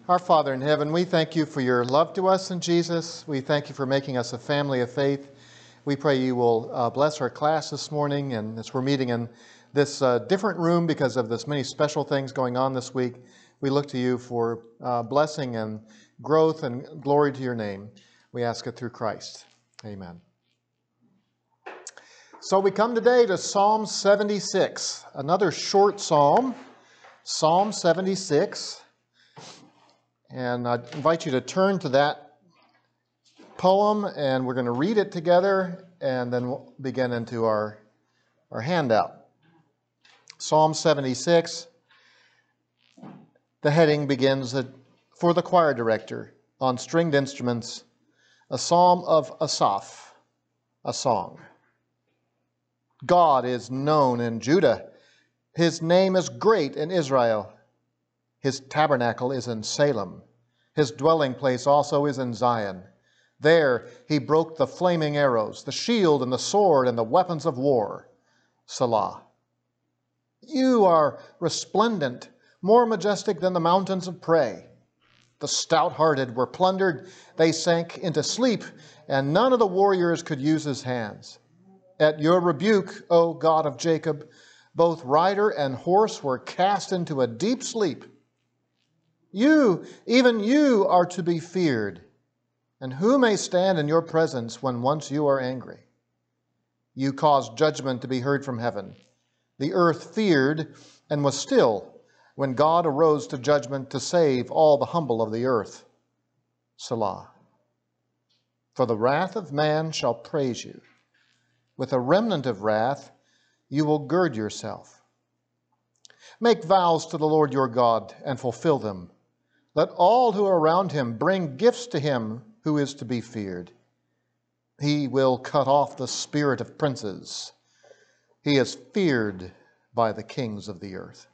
Our Father in heaven, we thank you for your love to us in Jesus. We thank you for making us a family of faith. We pray you will bless our class this morning, and as we're meeting in this different room because of this many special things going on this week, we look to you for blessing and growth and glory to your name. We ask it through Christ. Amen. So we come today to Psalm 76, another short psalm, Psalm 76. And I invite you to turn to that poem, and we're going to read it together, and then we'll begin into our handout. Psalm 76, the heading begins for the choir director on stringed instruments, a psalm of Asaph, a song. God is known in Judah. His name is great in Israel. His tabernacle is in Salem. His dwelling place also is in Zion. There he broke the flaming arrows, the shield and the sword and the weapons of war. Selah. You are resplendent, more majestic than the mountains of prey. The stout-hearted were plundered. They sank into sleep, and none of the warriors could use his hands. At your rebuke, O God of Jacob, both rider and horse were cast into a deep sleep. You, even you, are to be feared. And who may stand in your presence when once you are angry? You caused judgment to be heard from heaven. The earth feared and was still when God arose to judgment to save all the humble of the earth. Selah. For the wrath of man shall praise you. With a remnant of wrath you will gird yourself. Make vows to the Lord your God and fulfill them. Let all who are around him bring gifts to him who is to be feared. He will cut off the spirit of princes. He is feared by the kings of the earth.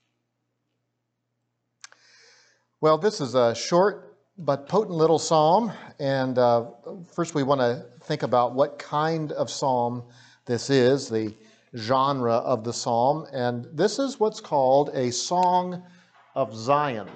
Well, this is a short but potent little psalm. And first we want to think about what kind of psalm this is, the genre of the psalm. And this is what's called a song of Zion.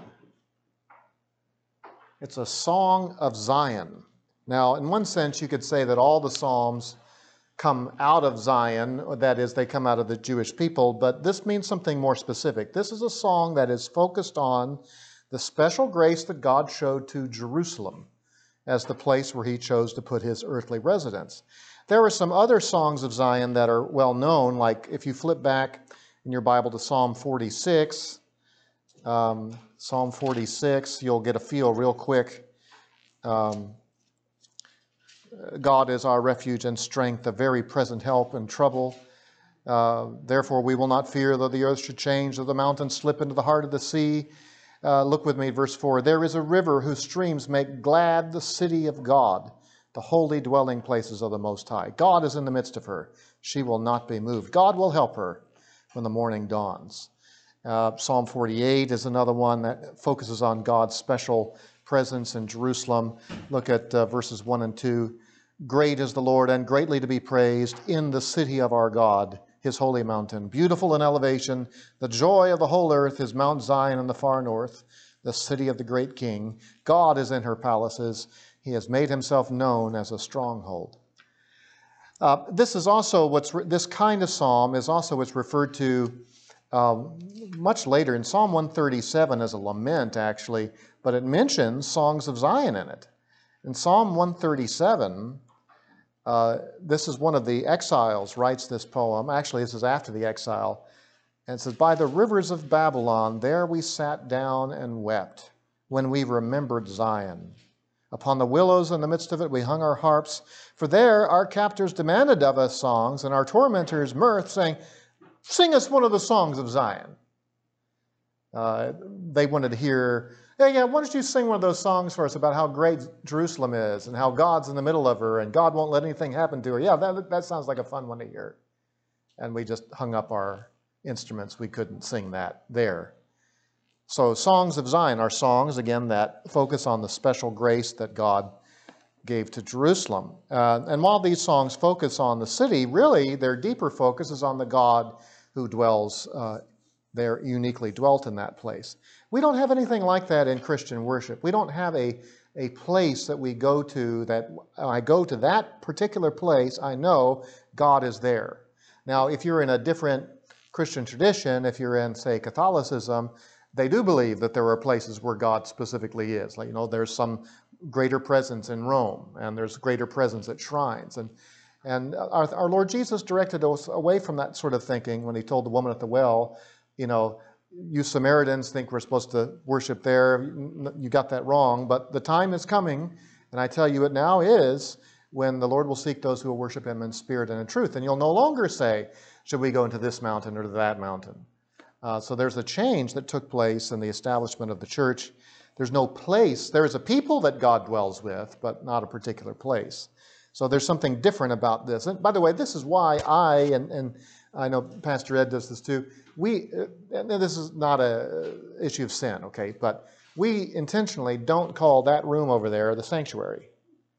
It's a song of Zion. Now, in one sense, you could say that all the psalms come out of Zion, that is, they come out of the Jewish people, but this means something more specific. This is a song that is focused on the special grace that God showed to Jerusalem as the place where he chose to put his earthly residence. There are some other songs of Zion that are well known, like if you flip back in your Bible to Psalm 46, Psalm 46, you'll get a feel real quick. God is our refuge and strength, a very present help in trouble. Therefore we will not fear, though the earth should change, though the mountains slip into the heart of the sea. Look with me, verse 4. There is a river whose streams make glad the city of God, the holy dwelling places of the Most High. God is in the midst of her. She will not be moved. God will help her when the morning dawns. Psalm 48 is another one that focuses on God's special presence in Jerusalem. Look at verses 1 and 2. Great is the Lord and greatly to be praised in the city of our God, his holy mountain. Beautiful in elevation, the joy of the whole earth is Mount Zion in the far north, the city of the great King. God is in her palaces. He has made himself known as a stronghold. This kind of psalm is also what's referred to much later in Psalm 137 as a lament, actually, but it mentions songs of Zion in it. In Psalm 137, this is one of the exiles writes this poem. Actually, this is after the exile. And it says, by the rivers of Babylon, there we sat down and wept when we remembered Zion. Upon the willows in the midst of it we hung our harps. For there our captors demanded of us songs, and our tormentors mirth, saying, sing us one of the songs of Zion. They wanted to hear, why don't you sing one of those songs for us about how great Jerusalem is and how God's in the middle of her and God won't let anything happen to her. Yeah, that sounds like a fun one to hear. And we just hung up our instruments. We couldn't sing that there. So songs of Zion are songs, again, that focus on the special grace that God gave to Jerusalem. And while these songs focus on the city, really their deeper focus is on the God who dwells there uniquely dwelt in that place. We don't have anything like that in Christian worship. We don't have a place that we go to that when I go to that particular place, I know God is there. Now, if you're in a different Christian tradition, if you're in, say, Catholicism, they do believe that there are places where God specifically is. Like, there's some greater presence in Rome, and there's greater presence at shrines. And our Lord Jesus directed us away from that sort of thinking when he told the woman at the well, you Samaritans think we're supposed to worship there. You got that wrong. But the time is coming, and I tell you it now is, when the Lord will seek those who will worship him in spirit and in truth. And you'll no longer say, should we go into this mountain or to that mountain? So there's a change that took place in the establishment of the church. There's no place. There is a people that God dwells with, but not a particular place. So there's something different about this. And by the way, this is why and I know Pastor Ed does this too, and this is not an issue of sin, okay, but we intentionally don't call that room over there the sanctuary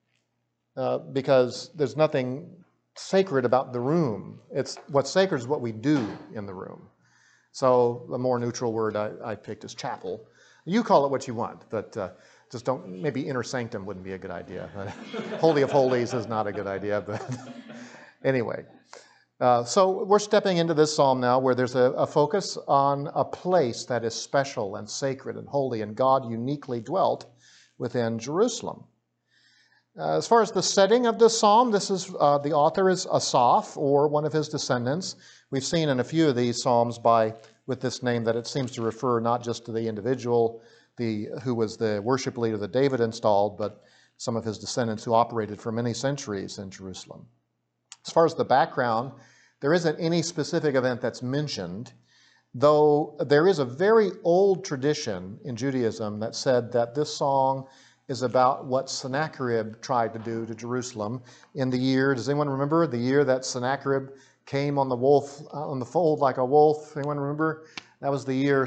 because there's nothing sacred about the room. What's sacred is what we do in the room. So the more neutral word I picked is chapel. You call it what you want, but just don't, maybe inner sanctum wouldn't be a good idea. Holy of Holies is not a good idea, but anyway. So we're stepping into this psalm now where there's a focus on a place that is special and sacred and holy, and God uniquely dwelt within Jerusalem. As far as the setting of this psalm, this is the author is Asaph, or one of his descendants. We've seen in a few of these psalms with this name that it seems to refer not just to the individual who was the worship leader that David installed, but some of his descendants who operated for many centuries in Jerusalem. As far as the background, there isn't any specific event that's mentioned, though there is a very old tradition in Judaism that said that this song is about what Sennacherib tried to do to Jerusalem in the year, does anyone remember the year that Sennacherib came on the fold like a wolf? Anyone remember? That was the year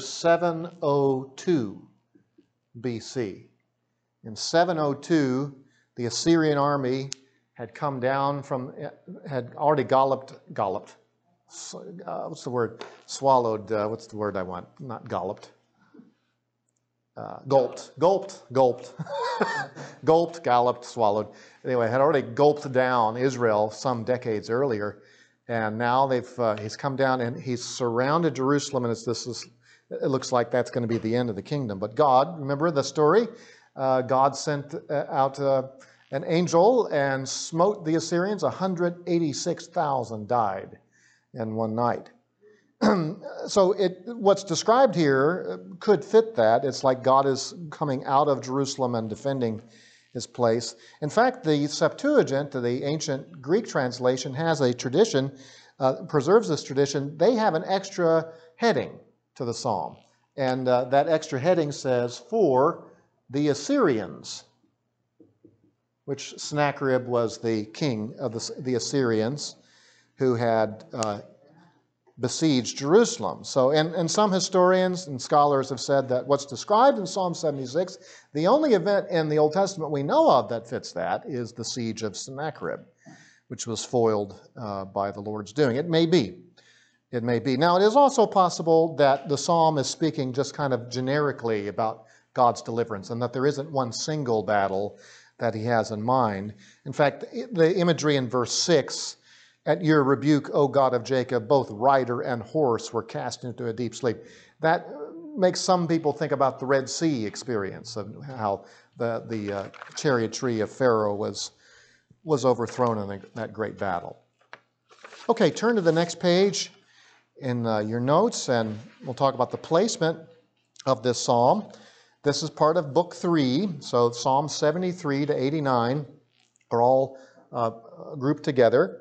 702 BC. In 702, the Assyrian army had come down had already galloped. What's the word? Swallowed. What's the word I want? Not galloped. Gulped, galloped, swallowed. Anyway, had already gulped down Israel some decades earlier, and now he's come down and he's surrounded Jerusalem, and it looks like that's going to be the end of the kingdom. But God, remember the story? God sent out an angel and smote the Assyrians. 186,000 died in one night. So what's described here could fit that. It's like God is coming out of Jerusalem and defending his place. In fact, the Septuagint, the ancient Greek translation, has a tradition, preserves this tradition. They have an extra heading to the psalm. And that extra heading says, for the Assyrians, which Sennacherib was the king of the Assyrians who had besieged Jerusalem. So, and some historians and scholars have said that what's described in Psalm 76, the only event in the Old Testament we know of that fits that is the siege of Sennacherib, which was foiled by the Lord's doing. It may be. It may be. Now, it is also possible that the psalm is speaking just kind of generically about God's deliverance and that there isn't one single battle that he has in mind. In fact, the imagery in verse 6, at your rebuke, O God of Jacob, both rider and horse were cast into a deep sleep. That makes some people think about the Red Sea experience of how the chariotry of Pharaoh was overthrown in that great battle. Okay, turn to the next page in your notes, and we'll talk about the placement of this psalm. This is part of Book 3, so Psalm 73 to 89 are all grouped together.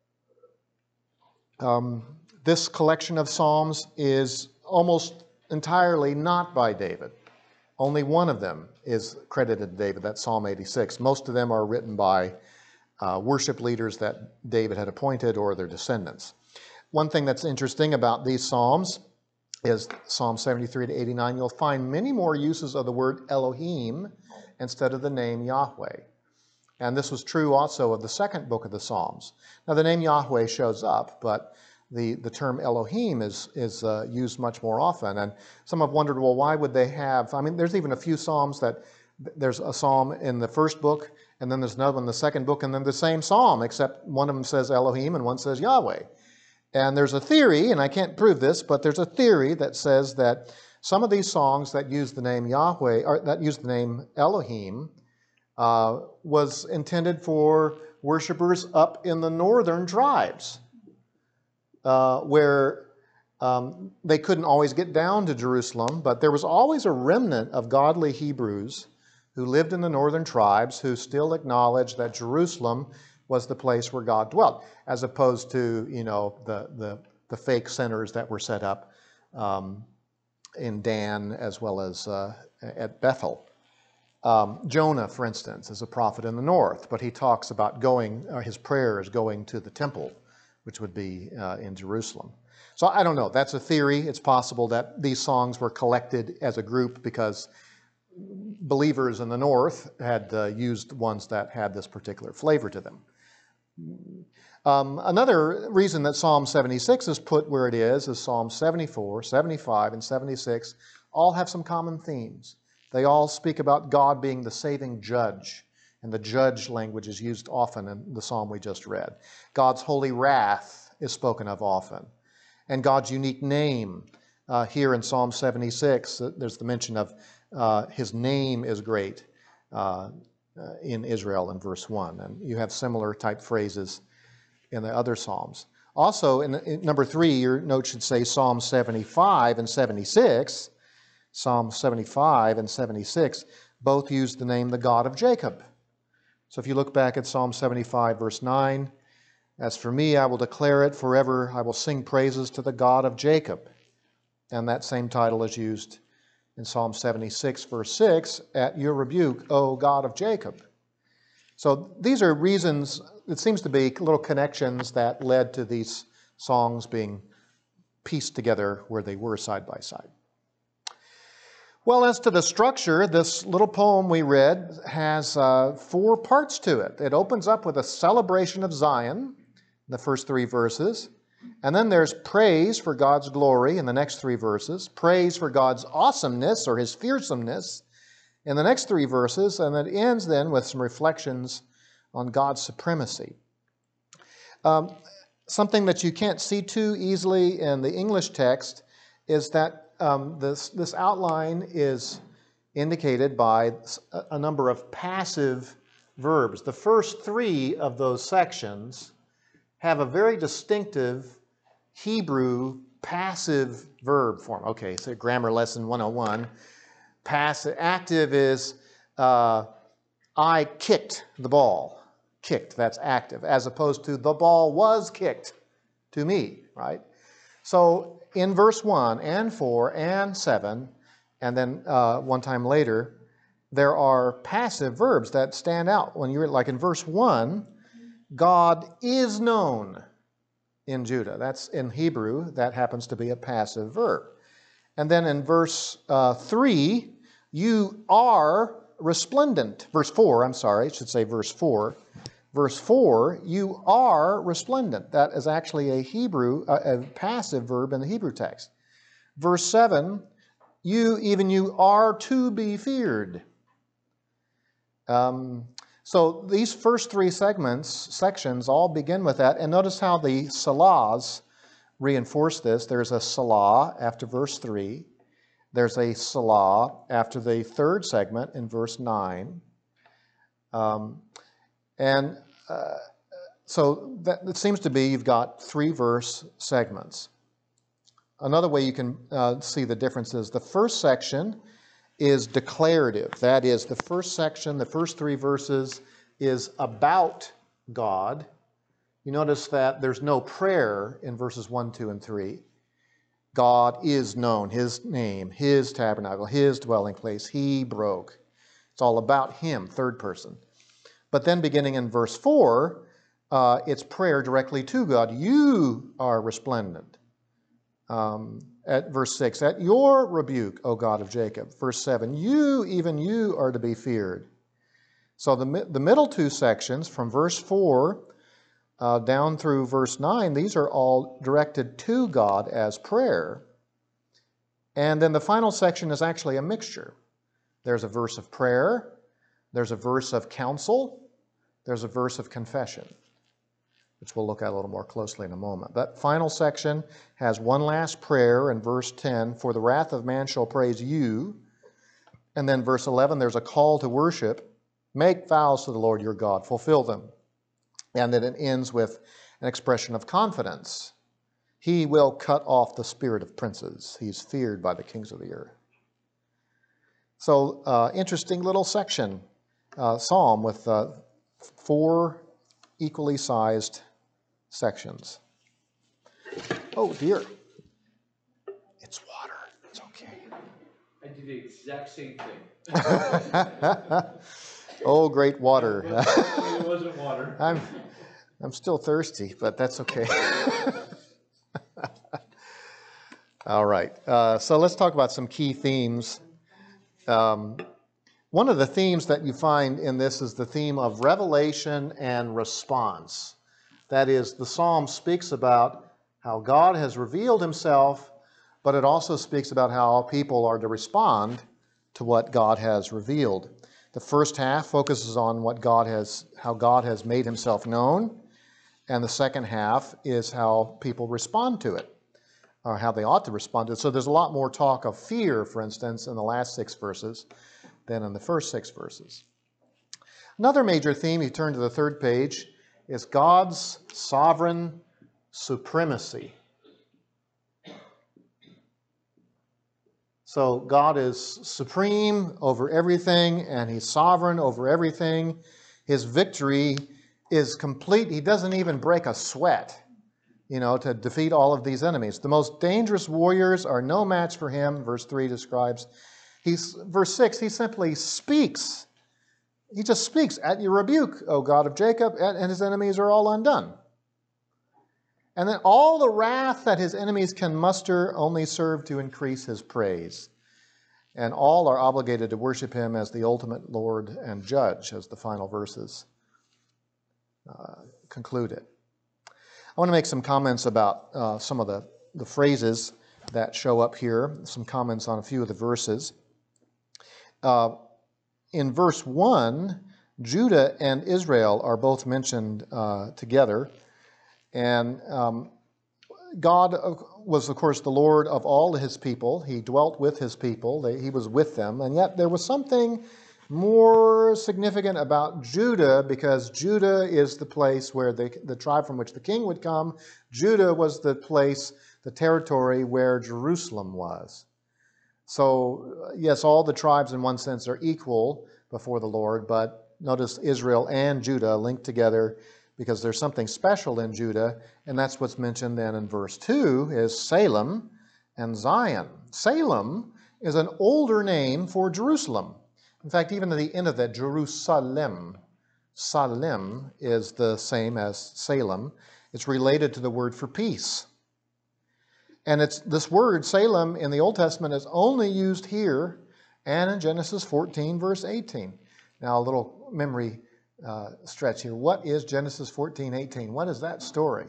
This collection of psalms is almost entirely not by David. Only one of them is credited to David, that's Psalm 86. Most of them are written by worship leaders that David had appointed or their descendants. One thing that's interesting about these psalms is Psalm 73 to 89. You'll find many more uses of the word Elohim instead of the name Yahweh. And this was true also of the second book of the Psalms. Now, the name Yahweh shows up, but the term Elohim is used much more often. And some have wondered, well, why would they have, I mean, there's even a few psalms that, there's a psalm in the first book, and then there's another one in the second book, and then the same psalm, except one of them says Elohim and one says Yahweh. And there's a theory, and I can't prove this, but there's a theory that says that some of these songs that use the name Yahweh, or that use the name Elohim, was intended for worshipers up in the northern tribes, where they couldn't always get down to Jerusalem, but there was always a remnant of godly Hebrews who lived in the northern tribes who still acknowledged that Jerusalem was the place where God dwelt, as opposed to, you know, the fake centers that were set up in Dan as well as at Bethel. Jonah, for instance, is a prophet in the north, but he talks about going, his prayer is going to the temple, which would be in Jerusalem. So I don't know. That's a theory. It's possible that these songs were collected as a group because believers in the north had used ones that had this particular flavor to them. Another reason that Psalm 76 is put where it is Psalm 74, 75, and 76 all have some common themes. They all speak about God being the saving judge, and the judge language is used often in the psalm we just read. God's holy wrath is spoken of often, and God's unique name. Here in Psalm 76, there's the mention of his name is great in Israel in verse 1, and you have similar type phrases in the other psalms. Also, in number 3, your note should say Psalm 75 and 76. Psalm 75 and 76 both use the name the God of Jacob. So if you look back at Psalm 75, verse 9, as for me, I will declare it forever. I will sing praises to the God of Jacob. And that same title is used in Psalm 76, verse 6, at your rebuke, O God of Jacob. So these are reasons, it seems to be little connections that led to these songs being pieced together where they were side by side. Well, as to the structure, this little poem we read has 4 parts to it. It opens up with a celebration of Zion, the first 3 verses. And then there's praise for God's glory in the next 3 verses, praise for God's awesomeness or his fearsomeness in the next 3 verses, and it ends then with some reflections on God's supremacy. Something that you can't see too easily in the English text is that this outline is indicated by a number of passive verbs. The first 3 of those sections have a very distinctive Hebrew passive verb form. Okay, so grammar lesson 101. Passive, active is I kicked the ball. Kicked, that's active, as opposed to the ball was kicked to me, right? So in verse 1 and 4 and 7, and then one time later, there are passive verbs that stand out. When you're like in verse 1, God is known in Judah. That's in Hebrew. That happens to be a passive verb. And then in verse 3, you are resplendent. Verse 4, I'm sorry, I should say verse 4. Verse 4, you are resplendent. That is actually a passive verb in the Hebrew text. Verse 7, you are to be feared. So these first 3 sections all begin with that. And notice how the salahs reinforce this. There's a salah after verse 3. There's a salah after the 3rd segment in verse 9. So that it seems to be you've got 3 verse segments. Another way you can see the difference is the first section is declarative. That is, the first section, the first 3 verses is about God. You notice that there's no prayer in verses 1, 2, and 3. God is known, his name, his tabernacle, his dwelling place, he broke. It's all about him, 3rd person. But then beginning in verse 4, it's prayer directly to God. You are resplendent. At verse 6, at your rebuke, O God of Jacob. Verse 7, even you are to be feared. So the middle 2 sections from verse 4 down through verse 9, these are all directed to God as prayer. And then the final section is actually a mixture. There's a verse of prayer, there's a verse of counsel, there's a verse of confession, which we'll look at a little more closely in a moment. That final section has one last prayer in verse 10, for the wrath of man shall praise you. And then verse 11, there's a call to worship. Make vows to the Lord your God, fulfill them. And then it ends with an expression of confidence. He will cut off the spirit of princes. He's feared by the kings of the earth. So, interesting little section, psalm with 4 equally sized sections. Oh dear, it's water. It's okay. I did the exact same thing. Oh, great water. It wasn't water. I'm still thirsty, but that's okay. All right. So let's talk about some key themes. One of the themes that you find in this is the theme of revelation and response. That is, the psalm speaks about how God has revealed himself, but it also speaks about how people are to respond to what God has revealed. The first half focuses on how God has made himself known, and the second half is how people respond to it, or how they ought to respond to it. So there's a lot more talk of fear, for instance, in the last 6 verses than in the first 6 verses. Another major theme, you turn to the 3rd page, is God's sovereign supremacy. So God is supreme over everything, and he's sovereign over everything. His victory is complete. He doesn't even break a sweat, to defeat all of these enemies. The most dangerous warriors are no match for him, verse 3 describes. Verse 6, he simply speaks. He just speaks, at your rebuke, O God of Jacob, and his enemies are all undone. And then all the wrath that his enemies can muster only serve to increase his praise. And all are obligated to worship him as the ultimate Lord and Judge, as the final verses conclude it. I want to make some comments about some of the phrases that show up here, some comments on a few of the verses. In verse 1, Judah and Israel are both mentioned together. And God was, of course, the Lord of all his people. He dwelt with his people. He was with them. And yet there was something more significant about Judah, because Judah is the place where the tribe from which the king would come. Judah was the place, the territory where Jerusalem was. So, yes, all the tribes in one sense are equal before the Lord, but notice Israel and Judah linked together because there's something special in Judah, and that's what's mentioned then in verse 2 is Salem and Zion. Salem is an older name for Jerusalem. In fact, even at the end of that, Jerusalem, Salem is the same as Salem. It's related to the word for peace. And it's this word, Salem, in the Old Testament is only used here and in Genesis 14, verse 18. Now, a little memory stretch here. What is Genesis 14:18? What is that story?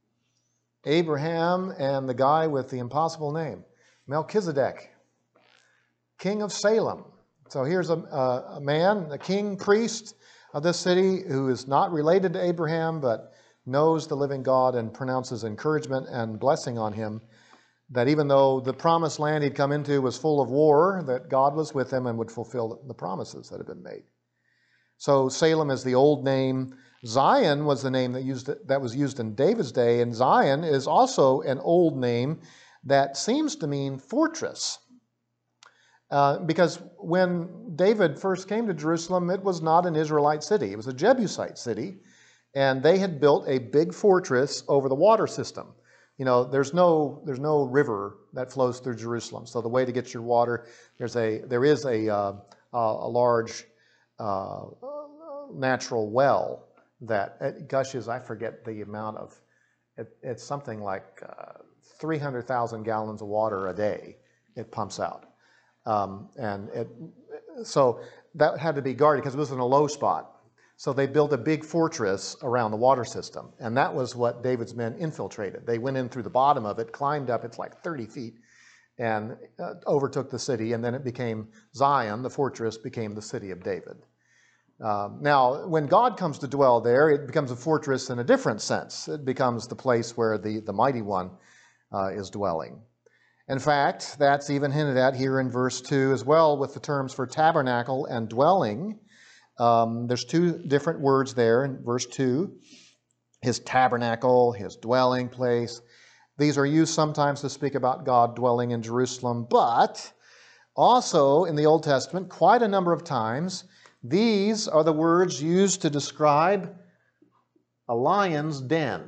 Abraham and the guy with the impossible name, Melchizedek, king of Salem. So here's a man, a king, priest of this city who is not related to Abraham, but knows the living God and pronounces encouragement and blessing on him, that even though the promised land he'd come into was full of war, that God was with him and would fulfill the promises that had been made. So Salem is the old name. Zion was the name that was used in David's day, and Zion is also an old name that seems to mean fortress. Because when David first came to Jerusalem, it was not an Israelite city. It was a Jebusite city, and they had built a big fortress over the water system. There's no river that flows through Jerusalem. So the way to get your water, there is a large natural well that gushes. I forget the amount of. It's something like 300,000 gallons of water a day. It pumps out, so that had to be guarded because it was in a low spot. So they built a big fortress around the water system. And that was what David's men infiltrated. They went in through the bottom of it, climbed up, it's like 30 feet, and overtook the city. And then it became Zion, the fortress became the city of David. Now, when God comes to dwell there, it becomes a fortress in a different sense. It becomes the place where the Mighty One is dwelling. In fact, that's even hinted at here in verse 2 as well with the terms for tabernacle and dwelling. There's two different words there in verse 2. His tabernacle, his dwelling place. These are used sometimes to speak about God dwelling in Jerusalem, but also in the Old Testament, quite a number of times, these are the words used to describe a lion's den.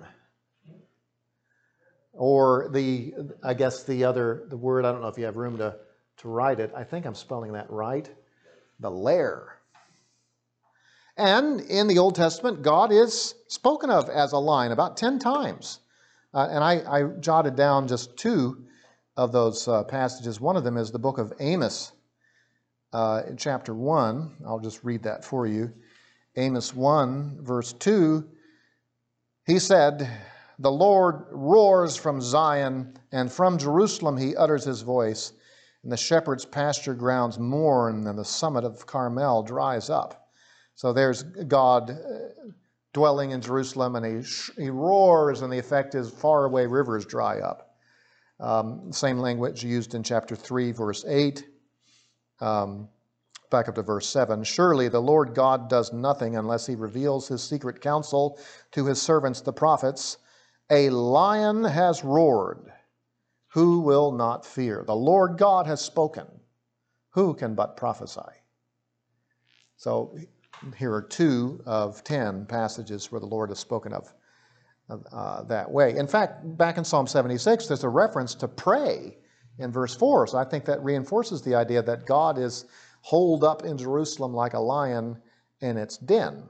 Or the word, I don't know if you have room to write it. I think I'm spelling that right. The lair. And in the Old Testament, God is spoken of as a lion about 10 times. And I jotted down just two of those passages. One of them is the book of Amos, in chapter 1. I'll just read that for you. Amos 1, verse 2. He said, "The Lord roars from Zion, and from Jerusalem he utters his voice. And the shepherd's pasture grounds mourn, and the summit of Carmel dries up." So there's God dwelling in Jerusalem, and he roars, and the effect is faraway rivers dry up. Same language used in chapter 3, verse 8. Back up to verse 7. "Surely the Lord God does nothing unless he reveals his secret counsel to his servants the prophets. A lion has roared. Who will not fear? The Lord God has spoken. Who can but prophesy?" So here are 2 of 10 passages where the Lord has spoken of that way. In fact, back in Psalm 76, there's a reference to pray in verse 4. So I think that reinforces the idea that God is holed up in Jerusalem like a lion in its den.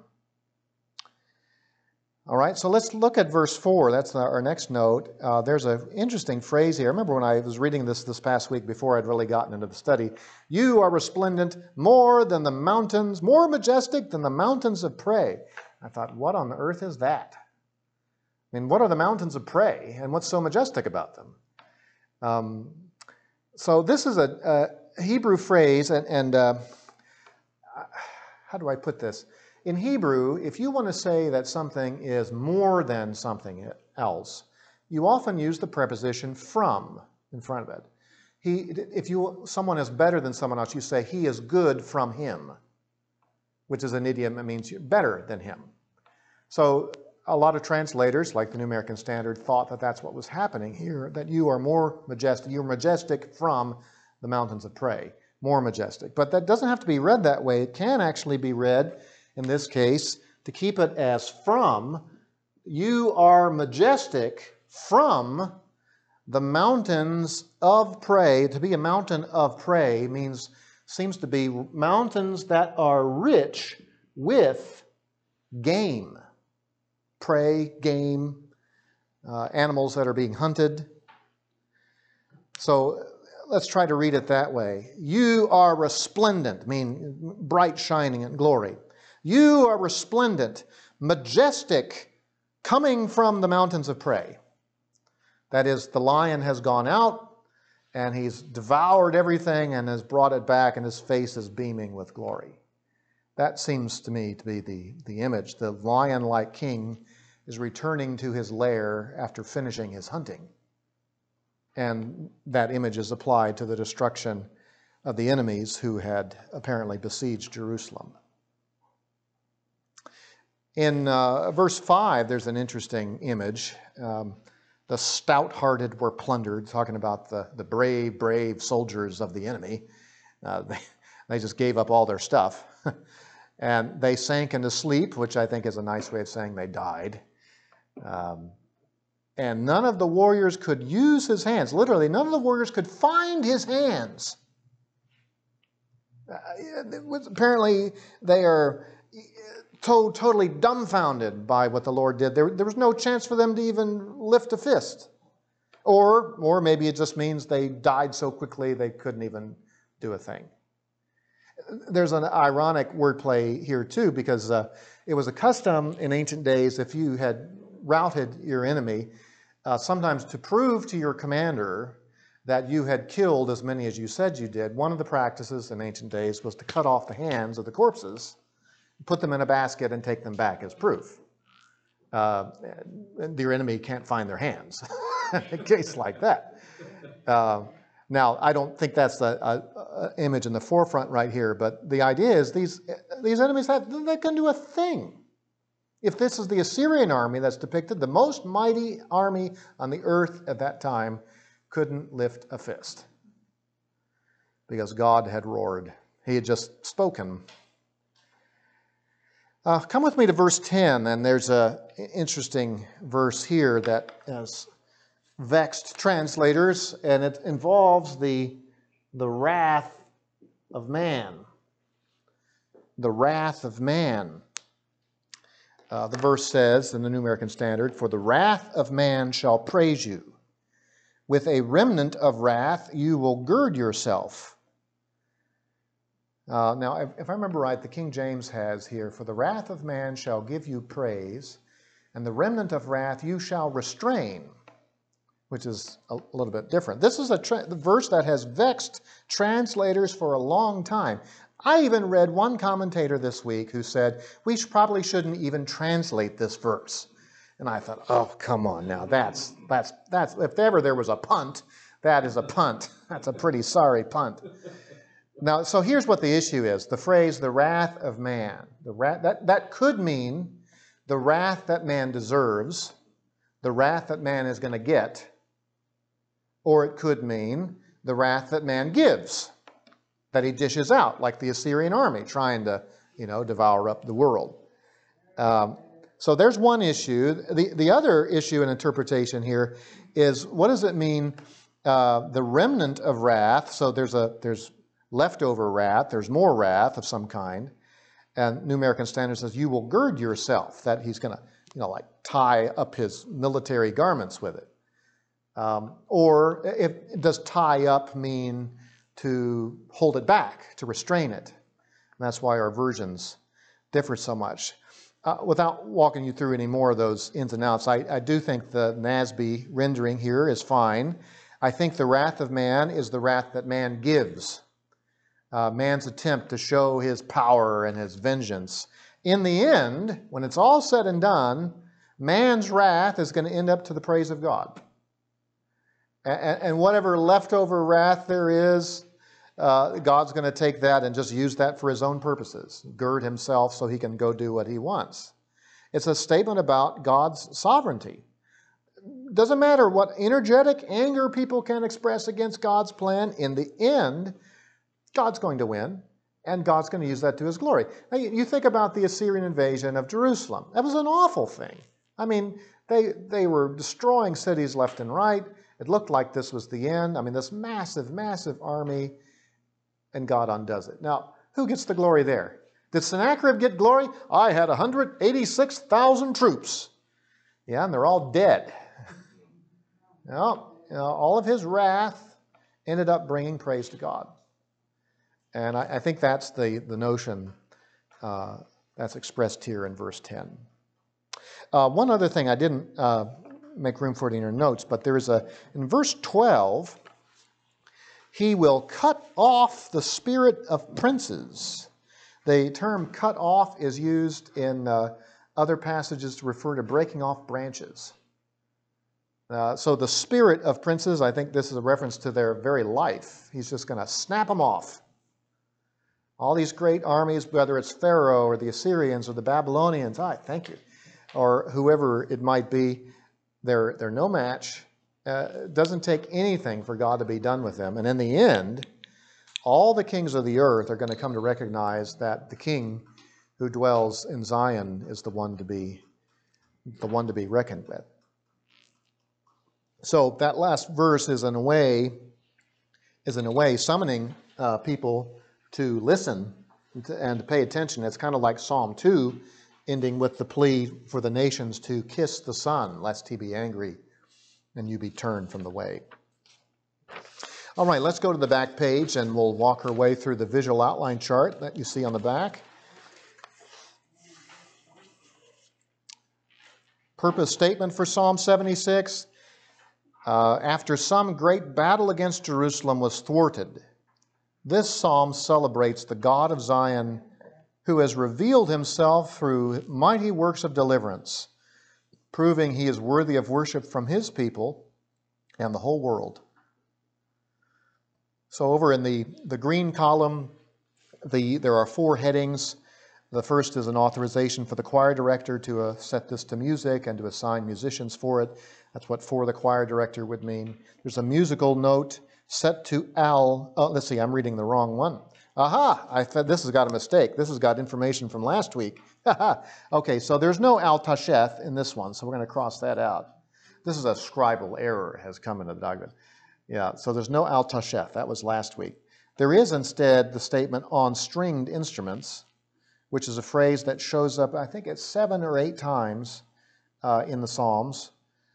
All right, so let's look at verse 4. That's our next note. There's an interesting phrase here. I remember when I was reading this past week before I'd really gotten into the study. "You are resplendent more than the mountains, more majestic than the mountains of prey." I thought, what on earth is that? I mean, what are the mountains of prey, and what's so majestic about them? So this is a Hebrew phrase, and how do I put this? In Hebrew, if you want to say that something is more than something else, you often use the preposition "from" in front of it. If someone is better than someone else, you say, "He is good from him," which is an idiom that means you're better than him. So a lot of translators, like the New American Standard, thought that that's what was happening here, that you are more majestic, you're majestic from the mountains of prey, more majestic. But that doesn't have to be read that way. It can actually be read, in this case, to keep it as "from." You are majestic from the mountains of prey. To be a mountain of prey seems to be mountains that are rich with game. Prey, game, animals that are being hunted. So let's try to read it that way. You are resplendent, meaning bright, shining, and glory. You are resplendent, majestic, coming from the mountains of prey. That is, the lion has gone out, and he's devoured everything and has brought it back, and his face is beaming with glory. That seems to me to be the image. The lion-like king is returning to his lair after finishing his hunting. And that image is applied to the destruction of the enemies who had apparently besieged Jerusalem. In verse 5, there's an interesting image. The stout-hearted were plundered, talking about the brave, brave soldiers of the enemy. They just gave up all their stuff. And they sank into sleep, which I think is a nice way of saying they died. And none of the warriors could use his hands. Literally, none of the warriors could find his hands. Apparently, they are totally dumbfounded by what the Lord did. There was no chance for them to even lift a fist. Or maybe it just means they died so quickly they couldn't even do a thing. There's an ironic wordplay here too, because it was a custom in ancient days, if you had routed your enemy, sometimes to prove to your commander that you had killed as many as you said you did, one of the practices in ancient days was to cut off the hands of the corpses, put them in a basket, and take them back as proof. Your enemy can't find their hands in a case like that. Now, I don't think that's the image in the forefront right here, but the idea is these enemies, they can do a thing. If this is the Assyrian army that's depicted, the most mighty army on the earth at that time couldn't lift a fist because God had roared. He had just spoken. Come with me to verse 10, and there's an interesting verse here that has vexed translators, and it involves the wrath of man. The wrath of man. The verse says in the New American Standard, "For the wrath of man shall praise you. With a remnant of wrath you will gird yourself." Now, if I remember right, the King James has here, "For the wrath of man shall give you praise, and the remnant of wrath you shall restrain," which is a little bit different. This is the verse that has vexed translators for a long time. I even read one commentator this week who said, we probably shouldn't even translate this verse. And I thought, oh, come on now, that's if ever there was a punt, that is a punt. That's a pretty sorry punt. Now, so here's what the issue is. The phrase, the wrath of man. That could mean the wrath that man deserves, the wrath that man is going to get, or it could mean the wrath that man gives, that he dishes out, like the Assyrian army trying to, devour up the world. So there's one issue. The other issue in interpretation here is, what does it mean, the remnant of wrath? So there's leftover wrath, there's more wrath of some kind. And New American Standard says, you will gird yourself, that he's going to, like tie up his military garments with it. Or does tie up mean to hold it back, to restrain it? And that's why our versions differ so much. Without walking you through any more of those ins and outs, I do think the NASB rendering here is fine. I think the wrath of man is the wrath that man gives. Man's attempt to show his power and his vengeance. In the end, when it's all said and done, man's wrath is going to end up to the praise of God. And whatever leftover wrath there is, God's going to take that and just use that for his own purposes, gird himself so he can go do what he wants. It's a statement about God's sovereignty. Doesn't matter what energetic anger people can express against God's plan, in the end, God's going to win, and God's going to use that to his glory. Now, you think about the Assyrian invasion of Jerusalem. That was an awful thing. I mean, they were destroying cities left and right. It looked like this was the end. I mean, this massive, massive army, and God undoes it. Now, who gets the glory there? Did Sennacherib get glory? I had 186,000 troops. Yeah, and they're all dead. All of his wrath ended up bringing praise to God. And I think that's the notion that's expressed here in verse 10. One other thing, I didn't make room for it in your notes, but there is in verse 12, he will cut off the spirit of princes. The term cut off is used in other passages to refer to breaking off branches. So the spirit of princes, I think this is a reference to their very life. He's just going to snap them off. All these great armies, whether it's Pharaoh or the Assyrians or the Babylonians, thank you, or whoever it might be, they're no match. It doesn't take anything for God to be done with them. And in the end, all the kings of the earth are going to come to recognize that the king who dwells in Zion is the one to be reckoned with. So that last verse is in a way summoning people to listen and to pay attention. It's kind of like Psalm 2, ending with the plea for the nations to kiss the Son, lest he be angry and you be turned from the way. All right, let's go to the back page and we'll walk our way through the visual outline chart that you see on the back. Purpose statement for Psalm 76. After some great battle against Jerusalem was thwarted, this psalm celebrates the God of Zion who has revealed himself through mighty works of deliverance, proving he is worthy of worship from his people and the whole world. So over in the green column, there are 4 headings. The first is an authorization for the choir director to set this to music and to assign musicians for it. That's what for the choir director would mean. There's a musical note set to Al. Oh, let's see, I'm reading the wrong one. Aha, I thought this has got a mistake. This has got information from last week. Okay, so there's no Al Tasheth in this one, so we're going to cross that out. This is a scribal error has come into the document. Yeah, so there's no Al Tasheth. That was last week. There is instead the statement on stringed instruments, which is a phrase that shows up, I think it's 7 or 8 times in the Psalms.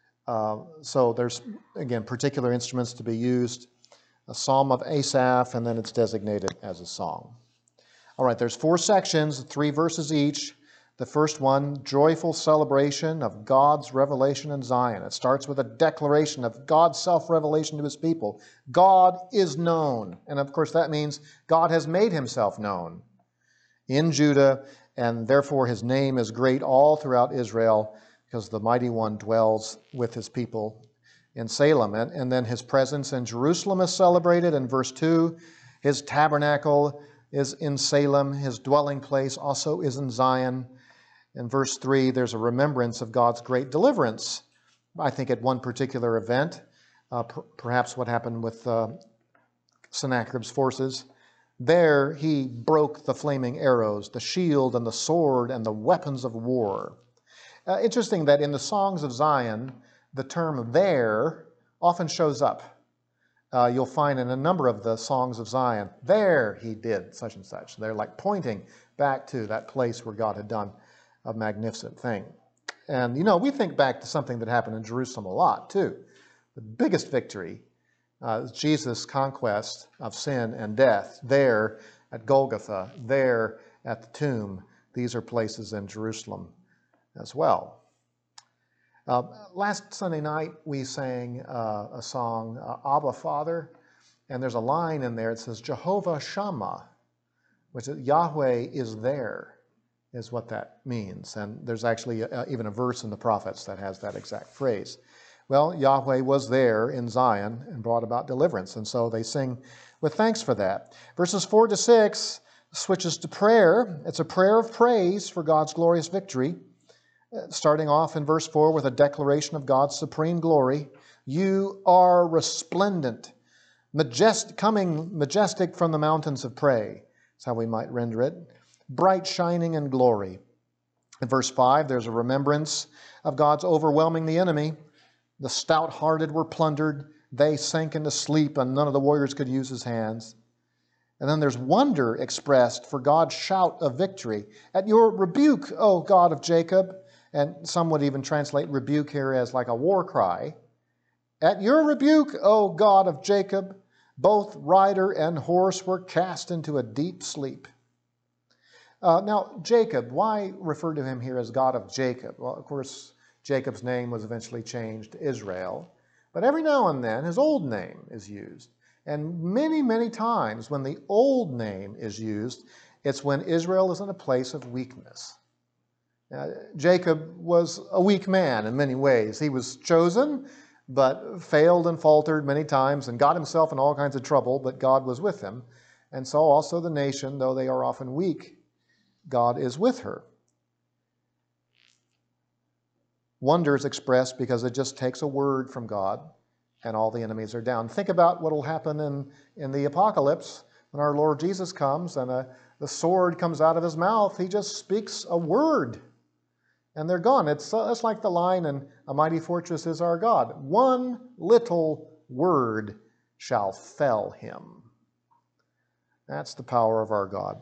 So there's, again, particular instruments to be used. A psalm of Asaph, and then it's designated as a song. All right, there's 4 sections, 3 verses each. The first one, joyful celebration of God's revelation in Zion. It starts with a declaration of God's self-revelation to his people. God is known. And of course that means God has made himself known in Judah, and therefore his name is great all throughout Israel, because the Mighty One dwells with his people in Salem. And then his presence in Jerusalem is celebrated in verse 2. His tabernacle is in Salem. His dwelling place also is in Zion. In verse 3, there's a remembrance of God's great deliverance, I think at one particular event, perhaps what happened with Sennacherib's forces. There he broke the flaming arrows, the shield and the sword and the weapons of war. Interesting that in the Songs of Zion, the term there often shows up. You'll find in a number of the Songs of Zion, there he did such and such. They're like pointing back to that place where God had done a magnificent thing. And, you know, we think back to something that happened in Jerusalem a lot, too. The biggest victory is Jesus' conquest of sin and death there at Golgotha, there at the tomb. These are places in Jerusalem as well. Last Sunday night, we sang a song, Abba, Father, and there's a line in there. It says, Jehovah Shammah, which is Yahweh is there, is what that means. And there's actually even a verse in the prophets that has that exact phrase. Well, Yahweh was there in Zion and brought about deliverance, and so they sing with thanks for that. Verses 4 to 6 switches to prayer. It's a prayer of praise for God's glorious victory. Starting off in verse 4 with a declaration of God's supreme glory. You are resplendent, coming majestic from the mountains of prey. That's how we might render it. Bright shining in glory. In verse 5, there's a remembrance of God's overwhelming the enemy. The stout-hearted were plundered. They sank into sleep, and none of the warriors could use his hands. And then there's wonder expressed for God's shout of victory. At your rebuke, O God of Jacob. And some would even translate rebuke here as like a war cry. At your rebuke, O God of Jacob, both rider and horse were cast into a deep sleep. Now, Jacob, why refer to him here as God of Jacob? Well, of course, Jacob's name was eventually changed to Israel. But every now and then, his old name is used. And many, many times when the old name is used, it's when Israel is in a place of weakness. Jacob was a weak man in many ways. He was chosen, but failed and faltered many times and got himself in all kinds of trouble, but God was with him. And so also the nation, though they are often weak, God is with her. Wonder is expressed because it just takes a word from God and all the enemies are down. Think about what will happen in the apocalypse when our Lord Jesus comes and the sword comes out of his mouth. He just speaks a word and they're gone. It's like the line in A Mighty Fortress is Our God. One little word shall fell him. That's the power of our God.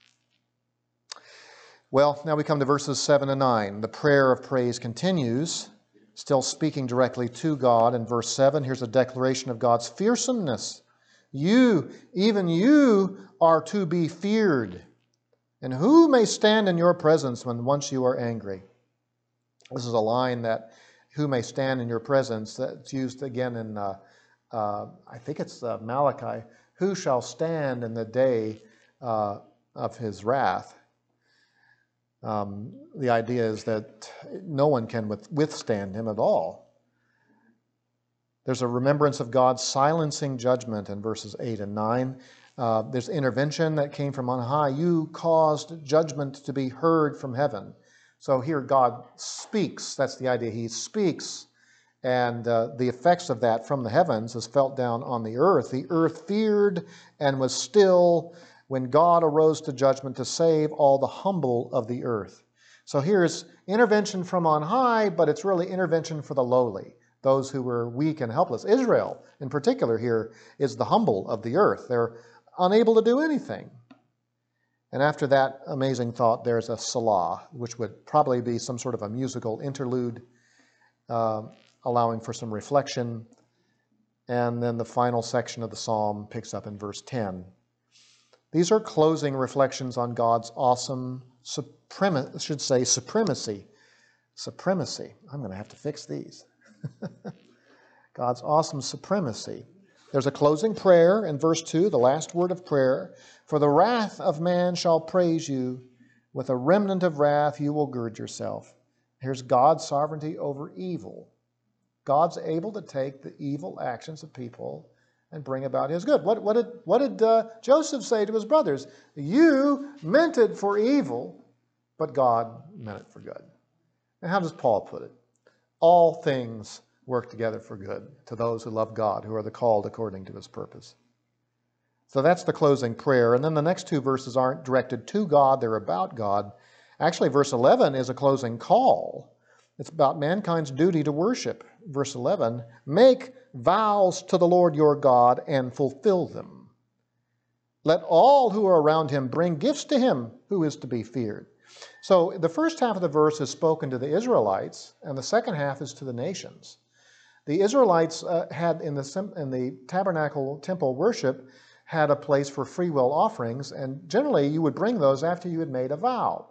Well, now we come to verses 7 and 9. The prayer of praise continues, still speaking directly to God. In verse 7, here's a declaration of God's fearsomeness You, even you, are to be feared. And who may stand in your presence when once you are angry? This is a line that, who may stand in your presence, that's used again in, I think it's Malachi. Who shall stand in the day of his wrath? The idea is that no one can withstand him at all. There's a remembrance of God's silencing judgment in verses 8 and 9. There's intervention that came from on high. You caused judgment to be heard from heaven. So here God speaks. That's the idea. He speaks. And the effects of that from the heavens is felt down on the earth. The earth feared and was still when God arose to judgment to save all the humble of the earth. So here's intervention from on high, but it's really intervention for the lowly, those who were weak and helpless. Israel, in particular, here is the humble of the earth. They're unable to do anything. And after that amazing thought, there's a Selah, which would probably be some sort of a musical interlude, allowing for some reflection. And then the final section of the psalm picks up in verse 10. These are closing reflections on God's awesome supremacy. Supremacy. I'm going to have to fix these. God's awesome supremacy. There's a closing prayer in verse 2, the last word of prayer. For the wrath of man shall praise you. With a remnant of wrath you will gird yourself. Here's God's sovereignty over evil. God's able to take the evil actions of people and bring about his good. What did Joseph say to his brothers? You meant it for evil, but God meant it for good. And how does Paul put it? All things work together for good to those who love God, who are the called according to his purpose. So that's the closing prayer. And then the next two verses aren't directed to God, they're about God. Actually, verse 11 is a closing call. It's about mankind's duty to worship. Verse 11, make vows to the Lord your God and fulfill them. Let all who are around him bring gifts to him who is to be feared. So the first half of the verse is spoken to the Israelites, and the second half is to the nations. The Israelites had in the tabernacle temple worship had a place for free will offerings, and generally you would bring those after you had made a vow.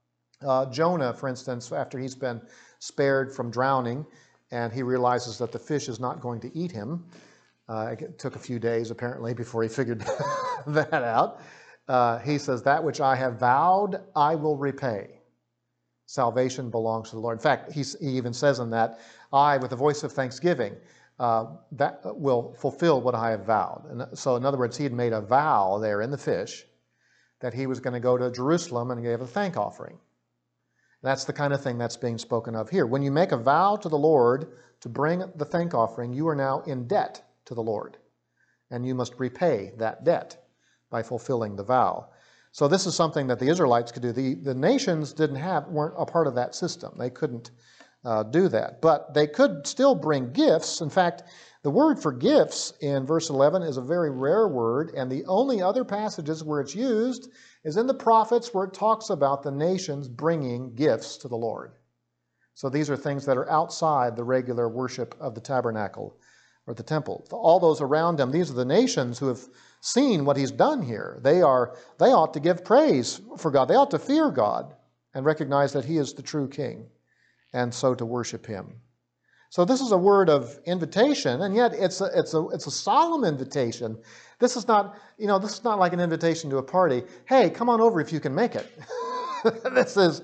Jonah, for instance, after he's been spared from drowning, and he realizes that the fish is not going to eat him. It took a few days, apparently, before he figured that out. He says, that which I have vowed, I will repay. Salvation belongs to the Lord. In fact, he even says in that, I, with a voice of thanksgiving, that will fulfill what I have vowed. And so, in other words, he had made a vow there in the fish that he was going to go to Jerusalem and give a thank offering. That's the kind of thing that's being spoken of here. When you make a vow to the Lord to bring the thank offering, you are now in debt to the Lord, and you must repay that debt by fulfilling the vow. So this is something that the Israelites could do. The nations weren't a part of that system. They couldn't do that, but they could still bring gifts. In fact, the word for gifts in verse 11 is a very rare word, and the only other passages where it's used is in the prophets, where it talks about the nations bringing gifts to the Lord. So these are things that are outside the regular worship of the tabernacle or the temple. All those around him, these are the nations who have seen what he's done here. They ought to give praise for God. They ought to fear God and recognize that he is the true king, and so to worship him. So this is a word of invitation, and yet it's a solemn invitation. This is not like an invitation to a party. Hey, come on over if you can make it. This is,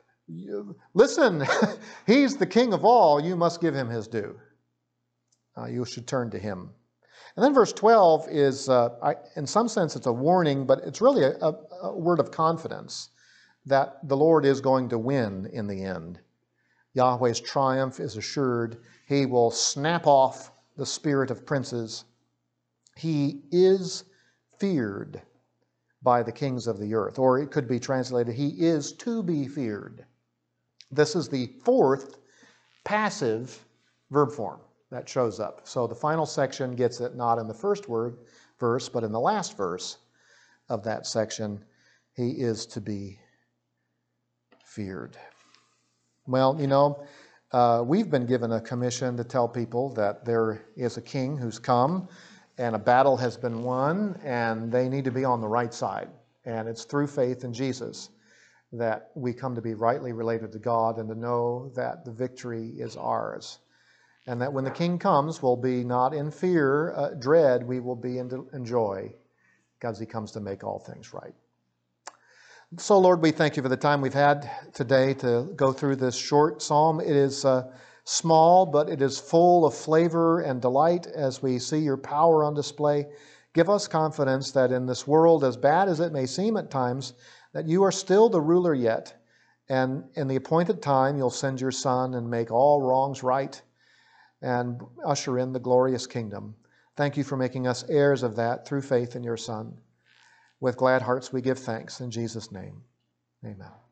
listen, he's the king of all. You must give him his due. You should turn to him. And then verse 12 is, in some sense, it's a warning, but it's really a word of confidence that the Lord is going to win in the end. Yahweh's triumph is assured. He will snap off the spirit of princes. He is feared by the kings of the earth. Or it could be translated, he is to be feared. This is the fourth passive verb form that shows up. So the final section gets it not in the first verse, but in the last verse of that section. He is to be feared. Well, we've been given a commission to tell people that there is a king who's come, and a battle has been won, and they need to be on the right side. And it's through faith in Jesus that we come to be rightly related to God and to know that the victory is ours. And that when the King comes, we'll be not in fear, dread, we will be in joy, because he comes to make all things right. So, Lord, we thank you for the time we've had today to go through this short psalm. It is small, but it is full of flavor and delight as we see your power on display. Give us confidence that in this world, as bad as it may seem at times, that you are still the ruler yet. And in the appointed time, you'll send your Son and make all wrongs right and usher in the glorious kingdom. Thank you for making us heirs of that through faith in your Son. With glad hearts we give thanks in Jesus' name. Amen.